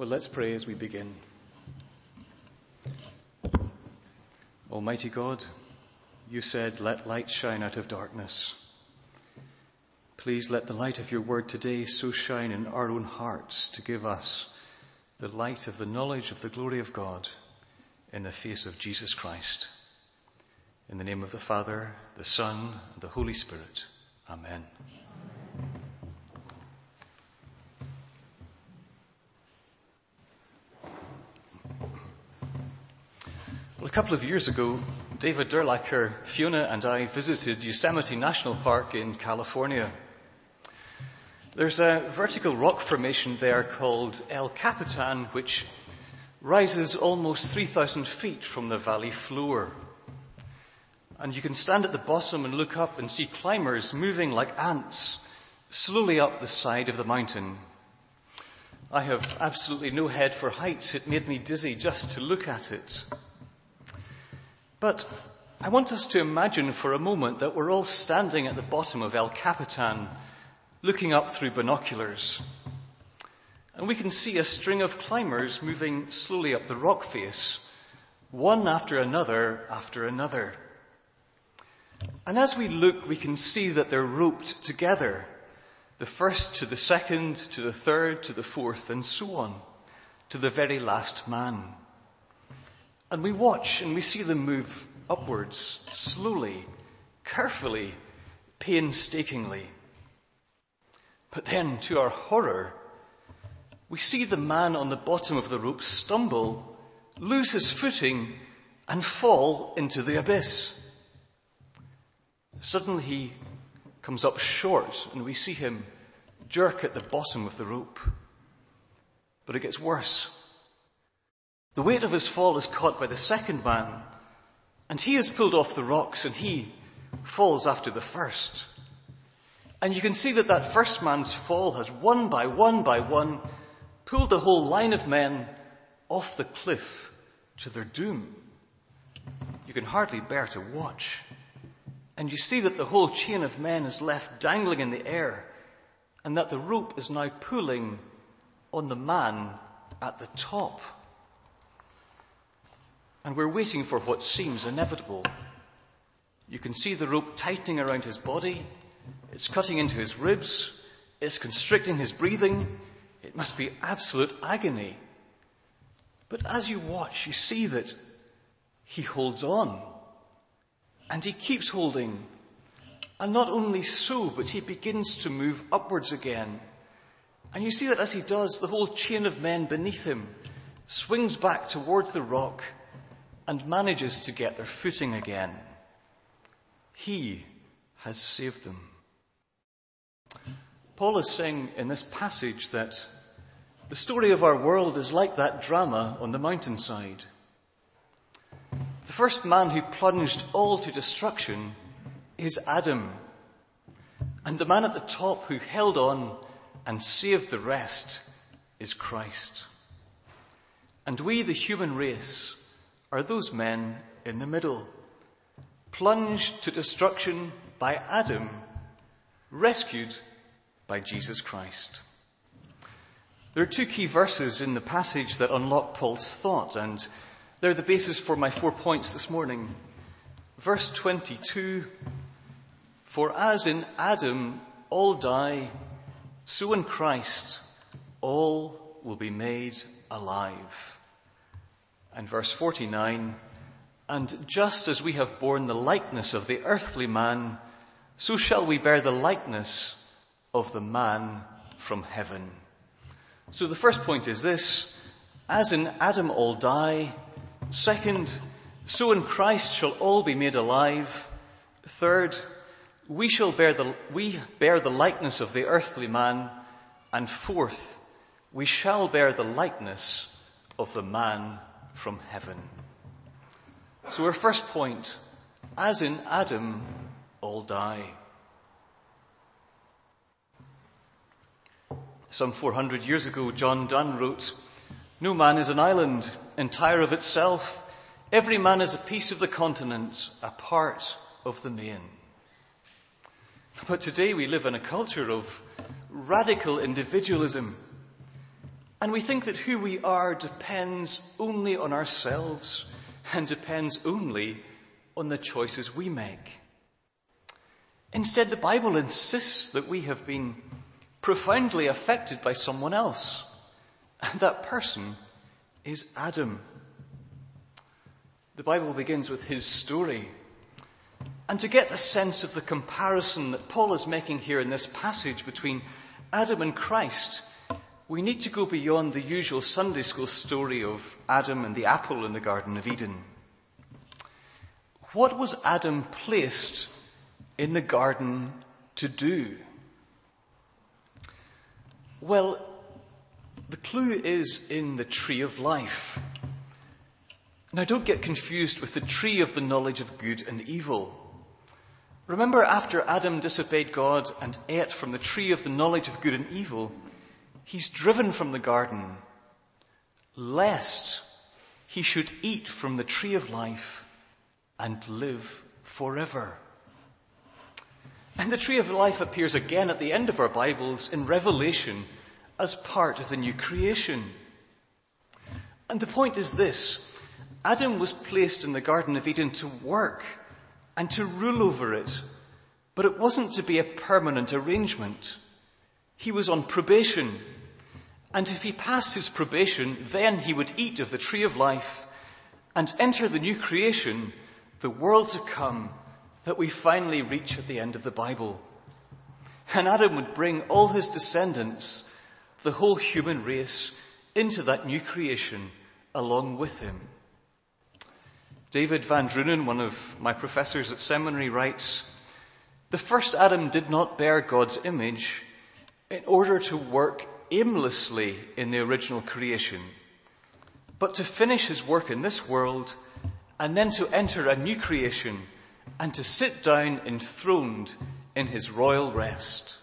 Well, let's pray as we begin. Almighty God, you said, "Let light shine out of darkness." Please let the light of your word today so shine in our own hearts to give us the light of the knowledge of the glory of God in the face of Jesus Christ. In the name of the Father, the Son, and the Holy Spirit. Amen. Well, a couple of years ago, David Durlacher, Fiona, and I visited Yosemite National Park in California. There's a vertical rock formation there called El Capitan, which rises almost 3,000 feet from the valley floor. And you can stand at the bottom and look up and see climbers moving like ants slowly up the side of the mountain. I have absolutely no head for heights. It made me dizzy just to look at it. But I want us to imagine for a moment that we're all standing at the bottom of El Capitan, looking up through binoculars. And we can see a string of climbers moving slowly up the rock face, one after another after another. And as we look, we can see that they're roped together, the first to the second, to the third, to the fourth, and so on, to the very last man. And we watch and we see them move upwards, slowly, carefully, painstakingly. But then, to our horror, we see the man on the bottom of the rope stumble, lose his footing, and fall into the abyss. Suddenly he comes up short and we see him jerk at the bottom of the rope. But it gets worse. The weight of his fall is caught by the second man, and he is pulled off the rocks and he falls after the first. And you can see that first man's fall has one by one pulled the whole line of men off the cliff to their doom. You can hardly bear to watch. And you see that the whole chain of men is left dangling in the air, and that the rope is now pulling on the man at the top. And we're waiting for what seems inevitable. You can see the rope tightening around his body. It's cutting into his ribs. It's constricting his breathing. It must be absolute agony. But as you watch, you see that he holds on. And he keeps holding. And not only so, but he begins to move upwards again. And you see that as he does, the whole chain of men beneath him swings back towards the rock and manages to get their footing again. He has saved them. Paul is saying in this passage that the story of our world is like that drama on the mountainside. The first man who plunged all to destruction is Adam. And the man at the top who held on and saved the rest is Christ. And we, the human race, are those men in the middle, plunged to destruction by Adam, rescued by Jesus Christ. There are two key verses in the passage that unlock Paul's thought, and they're the basis for my 4 points this morning. Verse 22, "For as in Adam all die, so in Christ all will be made alive." And verse 49, "And just as we have borne the likeness of the earthly man, so shall we bear the likeness of the man from heaven." So the first point is this: as in Adam all die. Second, so in Christ shall all be made alive. Third, we bear the likeness of the earthly man. And fourth, we shall bear the likeness of the man from heaven. So our first point, as in Adam all die. Some 400 years ago, John Donne wrote, "No man is an island, entire of itself. Every man is a piece of the continent, a part of the main." But today we live in a culture of radical individualism. And we think that who we are depends only on ourselves and depends only on the choices we make. Instead, the Bible insists that we have been profoundly affected by someone else. And that person is Adam. The Bible begins with his story. And to get a sense of the comparison that Paul is making here in this passage between Adam and Christ, we need to go beyond the usual Sunday school story of Adam and the apple in the Garden of Eden. What was Adam placed in the garden to do? Well, the clue is in the tree of life. Now, don't get confused with the tree of the knowledge of good and evil. Remember, after Adam disobeyed God and ate from the tree of the knowledge of good and evil, he's driven from the garden, lest he should eat from the tree of life and live forever. And the tree of life appears again at the end of our Bibles in Revelation as part of the new creation. And the point is this: Adam was placed in the Garden of Eden to work and to rule over it, but it wasn't to be a permanent arrangement. He was on probation, and if he passed his probation, then he would eat of the tree of life and enter the new creation, the world to come, that we finally reach at the end of the Bible. And Adam would bring all his descendants, the whole human race, into that new creation along with him. David Van Drunen, one of my professors at seminary, writes, "The first Adam did not bear God's image in order to work aimlessly in the original creation, but to finish his work in this world and then to enter a new creation and to sit down enthroned in his royal rest."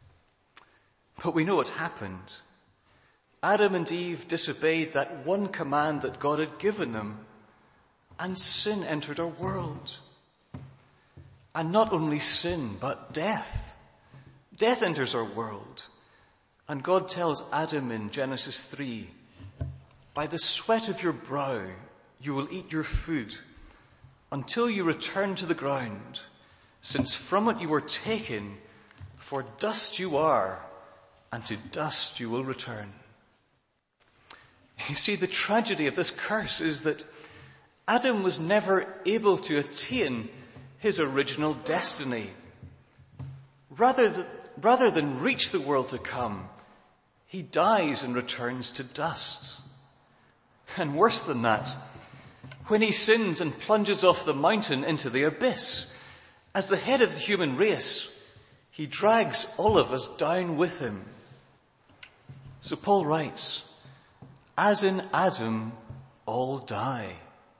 But we know what happened. Adam and Eve disobeyed that one command that God had given them, and sin entered our world. And not only sin, but death. Death enters our world. And God tells Adam in Genesis 3, "By the sweat of your brow you will eat your food until you return to the ground, since from it you were taken, for dust you are, and to dust you will return." You see, the tragedy of this curse is that Adam was never able to attain his original destiny. Rather than reach the world to come, he dies and returns to dust. And worse than that, when he sins and plunges off the mountain into the abyss, as the head of the human race, he drags all of us down with him. So Paul writes, "As in Adam, all die."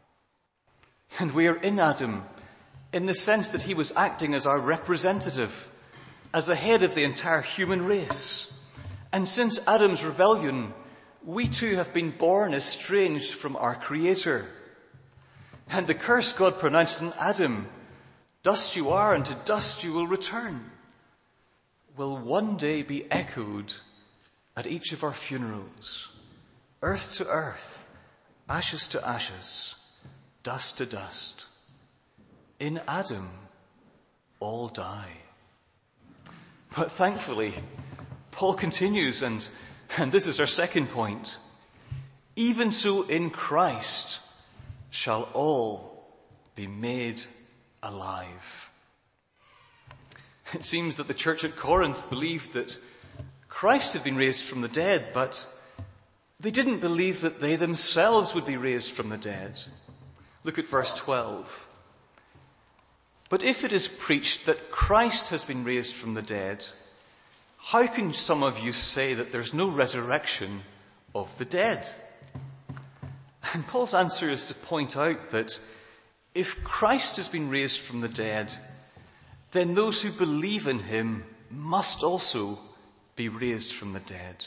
And we are in Adam in the sense that he was acting as our representative, as the head of the entire human race. And since Adam's rebellion, we too have been born estranged from our Creator. And the curse God pronounced on Adam, "Dust you are, and to dust you will return," will one day be echoed at each of our funerals. Earth to earth, ashes to ashes, dust to dust. In Adam, all die. But thankfully, Paul continues, and this is our second point. "Even so in Christ shall all be made alive." It seems that the church at Corinth believed that Christ had been raised from the dead, but they didn't believe that they themselves would be raised from the dead. Look at verse 12. "But if it is preached that Christ has been raised from the dead, how can some of you say that there's no resurrection of the dead?" And Paul's answer is to point out that if Christ has been raised from the dead, then those who believe in him must also be raised from the dead.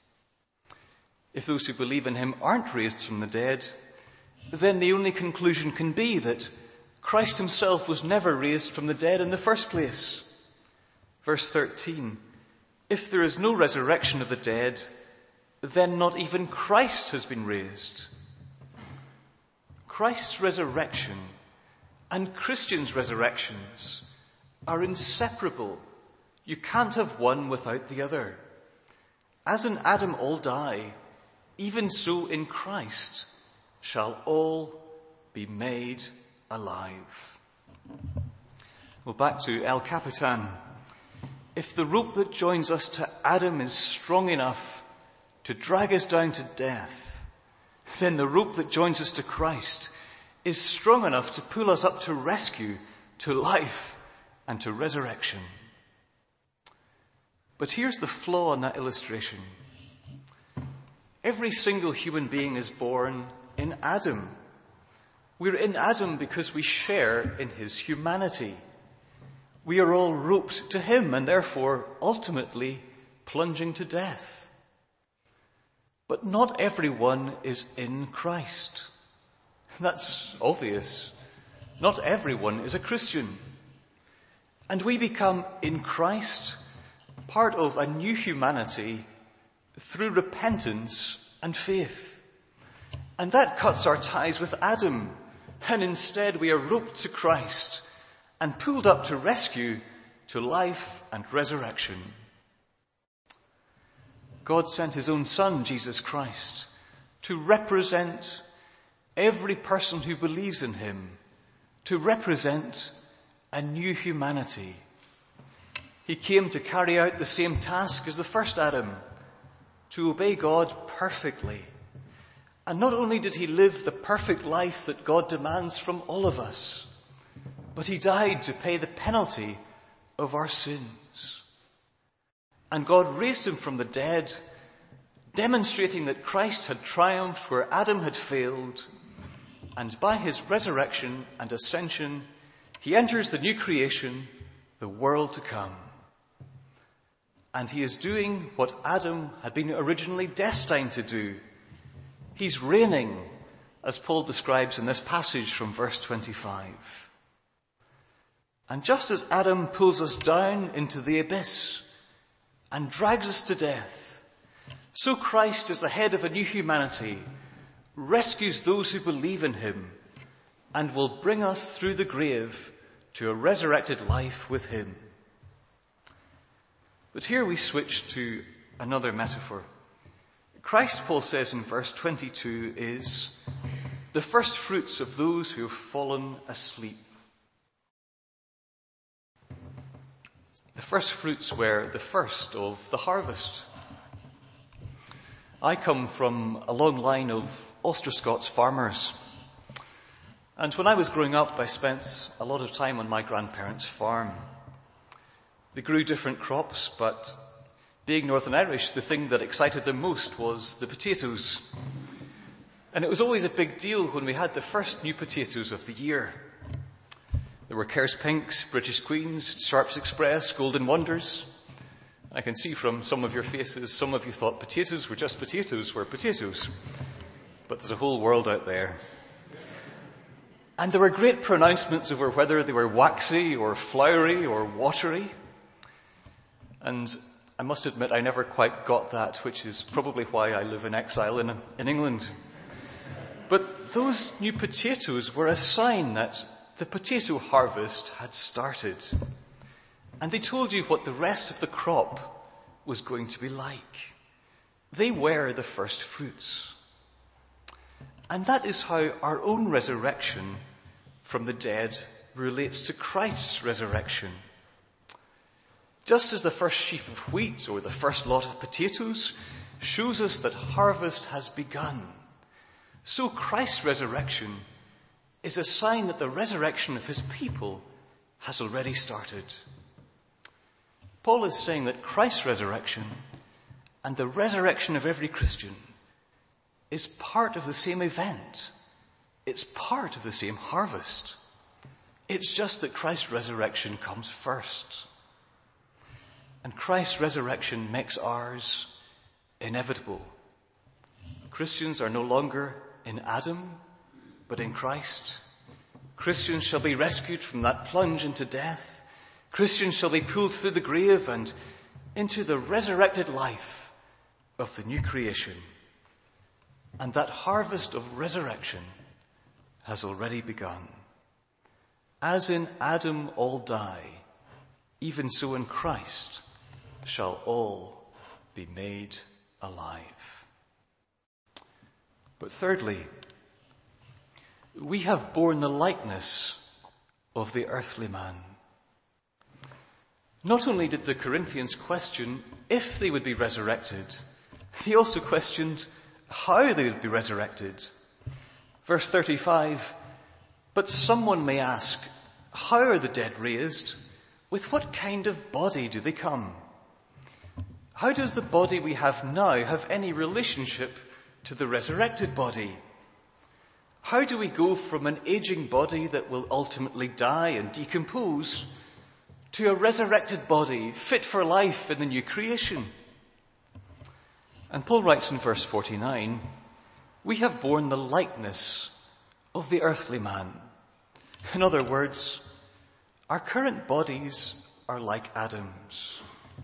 If those who believe in him aren't raised from the dead, then the only conclusion can be that Christ himself was never raised from the dead in the first place. Verse 13, "If there is no resurrection of the dead, then not even Christ has been raised. Christ's resurrection and Christians' resurrections are inseparable. You can't have one without the other. As in Adam all die, even so in Christ shall all be made alive. Well, back to El Capitan. If the rope that joins us to Adam is strong enough to drag us down to death, then the rope that joins us to Christ is strong enough to pull us up to rescue, to life, and to resurrection. But here's the flaw in that illustration. Every single human being is born in Adam. We're in Adam because we share in his humanity. We are all roped to him and therefore ultimately plunging to death. But not everyone is in Christ. That's obvious. Not everyone is a Christian. And we become in Christ part of a new humanity through repentance and faith. And that cuts our ties with Adam. And instead we are roped to Christ and pulled up to rescue, to life and resurrection. God sent his own Son, Jesus Christ, to represent every person who believes in him, to represent a new humanity. He came to carry out the same task as the first Adam, to obey God perfectly. And not only did he live the perfect life that God demands from all of us, but he died to pay the penalty of our sins. And God raised him from the dead, demonstrating that Christ had triumphed where Adam had failed, and by his resurrection and ascension, he enters the new creation, the world to come. And he is doing what Adam had been originally destined to do. He's reigning, as Paul describes in this passage from verse 25. And just as Adam pulls us down into the abyss and drags us to death, so Christ, as the head of a new humanity, rescues those who believe in him and will bring us through the grave to a resurrected life with him. But here we switch to another metaphor. Christ, Paul says in verse 22, is the first fruits of those who have fallen asleep. The first fruits were the first of the harvest. I come from a long line of Ulster Scots farmers. And when I was growing up, I spent a lot of time on my grandparents' farm. They grew different crops, but being Northern Irish, the thing that excited them most was the potatoes. And it was always a big deal when we had the first new potatoes of the year. There were Kerrs Pinks, British Queens, Sharps Express, Golden Wonders. I can see from some of your faces, some of you thought potatoes were just potatoes were potatoes. But there's a whole world out there. And there were great pronouncements over whether they were waxy or floury or watery. And I must admit I never quite got that, which is probably why I live in exile in England. But those new potatoes were a sign that the potato harvest had started. And they told you what the rest of the crop was going to be like. They were the first fruits. And that is how our own resurrection from the dead relates to Christ's resurrection. Just as the first sheaf of wheat or the first lot of potatoes shows us that harvest has begun, so Christ's resurrection is a sign that the resurrection of his people has already started. Paul is saying that Christ's resurrection and the resurrection of every Christian is part of the same event. It's part of the same harvest. It's just that Christ's resurrection comes first. And Christ's resurrection makes ours inevitable. Christians are no longer in Adam, but in Christ. Christians shall be rescued from that plunge into death. Christians shall be pulled through the grave and into the resurrected life of the new creation, and that harvest of resurrection has already begun. As in Adam all die, even so in Christ shall all be made alive. But thirdly, we have borne the likeness of the earthly man. Not only did the Corinthians question if they would be resurrected, they also questioned how they would be resurrected. Verse 35, but someone may ask, how are the dead raised? With what kind of body do they come? How does the body we have now have any relationship to the resurrected body? How do we go from an aging body that will ultimately die and decompose to a resurrected body fit for life in the new creation? And Paul writes in verse 49, we have borne the likeness of the earthly man. In other words, our current bodies are like Adam's.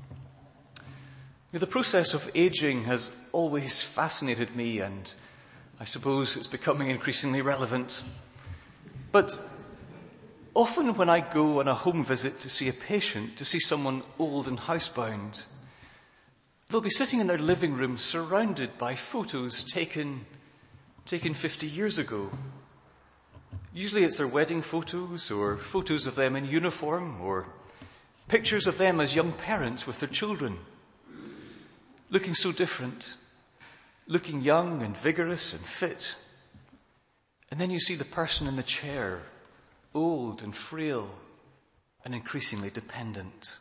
The process of aging has always fascinated me, and I suppose it's becoming increasingly relevant. But often when I go on a home visit to see a patient, to see someone old and housebound, they'll be sitting in their living room surrounded by photos taken 50 years ago. Usually it's their wedding photos or photos of them in uniform or pictures of them as young parents with their children. Looking so different, looking young and vigorous and fit. And then you see the person in the chair, old and frail and increasingly dependent.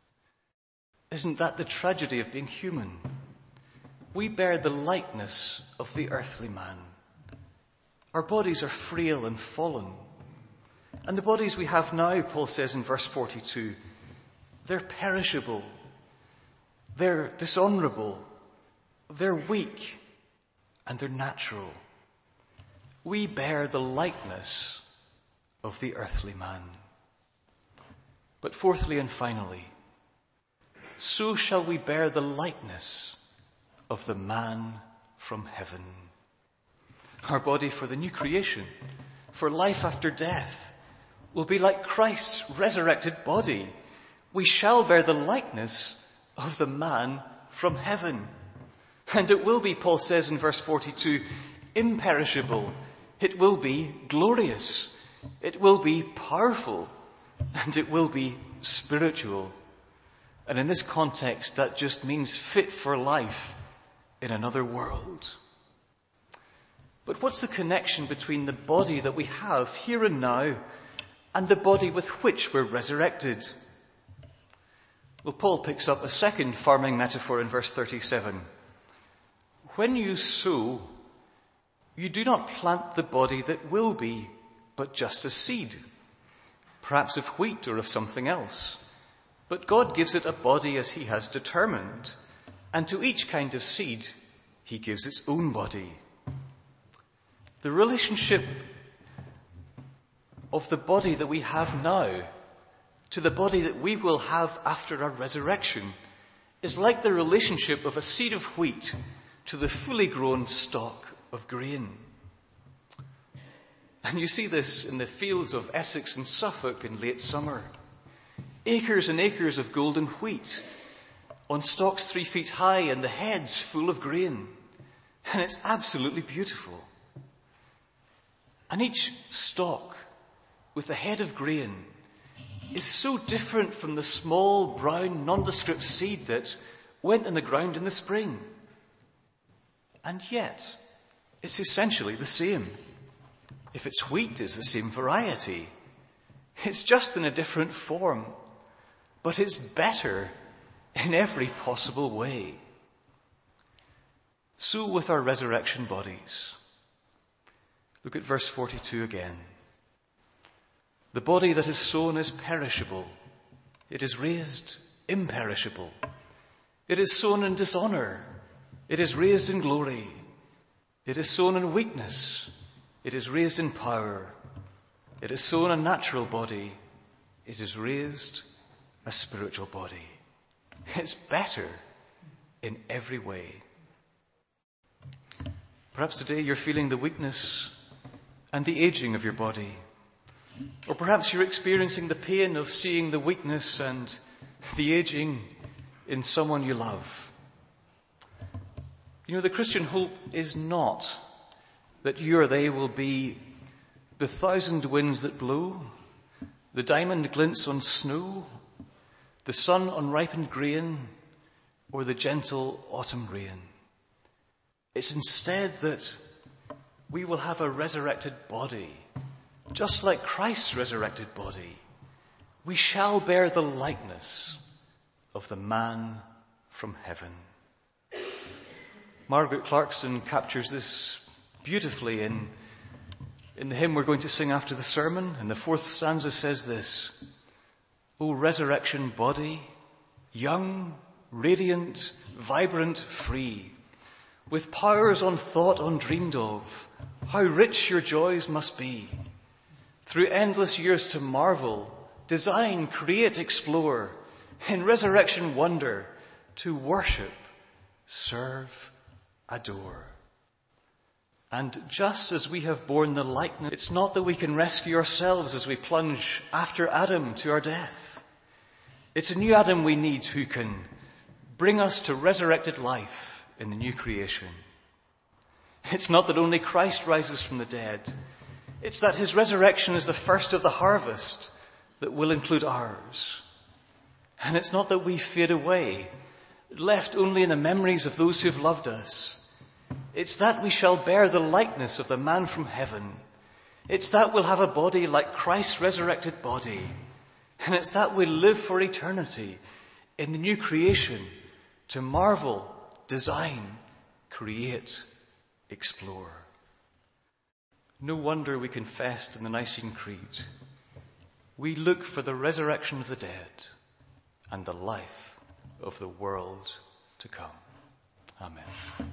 Isn't that the tragedy of being human? We bear the likeness of the earthly man. Our bodies are frail and fallen. And the bodies we have now, Paul says in verse 42, they're perishable, they're dishonorable, they're weak, and they're natural. We bear the likeness of the earthly man. But fourthly and finally, so shall we bear the likeness of the man from heaven. Our body for the new creation, for life after death, will be like Christ's resurrected body. We shall bear the likeness of the man from heaven. And it will be, Paul says in verse 42, imperishable. It will be glorious. It will be powerful. And it will be spiritual. And in this context, that just means fit for life in another world. But what's the connection between the body that we have here and now and the body with which we're resurrected? Well, Paul picks up a second farming metaphor in verse 37. When you sow, you do not plant the body that will be, but just a seed, perhaps of wheat or of something else. But God gives it a body as he has determined, and to each kind of seed he gives its own body. The relationship of the body that we have now to the body that we will have after our resurrection is like the relationship of a seed of wheat to the fully grown stalk of grain. And you see this in the fields of Essex and Suffolk in late summer. Acres and acres of golden wheat on stalks 3 feet high and the heads full of grain. And it's absolutely beautiful. And each stalk with the head of grain is so different from the small, brown, nondescript seed that went in the ground in the spring. And yet, it's essentially the same. If it's wheat, it's the same variety. It's just in a different form, but it's better in every possible way. So with our resurrection bodies. Look at verse 42 again. The body that is sown is perishable. It is raised imperishable. It is sown in dishonor. It is raised in glory. It is sown in weakness. It is raised in power. It is sown a natural body. It is raised a spiritual body. It's better in every way. Perhaps today you're feeling the weakness and the aging of your body. Or perhaps you're experiencing the pain of seeing the weakness and the aging in someone you love. You know, the Christian hope is not that you or they will be the thousand winds that blow, the diamond glints on snow, the sun on ripened grain, or the gentle autumn rain. It's instead that we will have a resurrected body, just like Christ's resurrected body. We shall bear the likeness of the man from heaven. Margaret Clarkson captures this beautifully in the hymn we're going to sing after the sermon. And the fourth stanza says this: O resurrection body, young, radiant, vibrant, free, with powers unthought, undreamed of, how rich your joys must be. Through endless years to marvel, design, create, explore, in resurrection wonder, to worship, serve, adore. And just as we have borne the likeness, it's not that we can rescue ourselves as we plunge after Adam to our death. It's a new Adam we need who can bring us to resurrected life in the new creation. It's not that only Christ rises from the dead. It's that his resurrection is the first of the harvest that will include ours. And it's not that we fade away, left only in the memories of those who've loved us. It's that we shall bear the likeness of the man from heaven. It's that we'll have a body like Christ's resurrected body. And it's that we'll live for eternity in the new creation to marvel, design, create, explore. No wonder we confessed in the Nicene Creed, we look for the resurrection of the dead and the life of the world to come. Amen.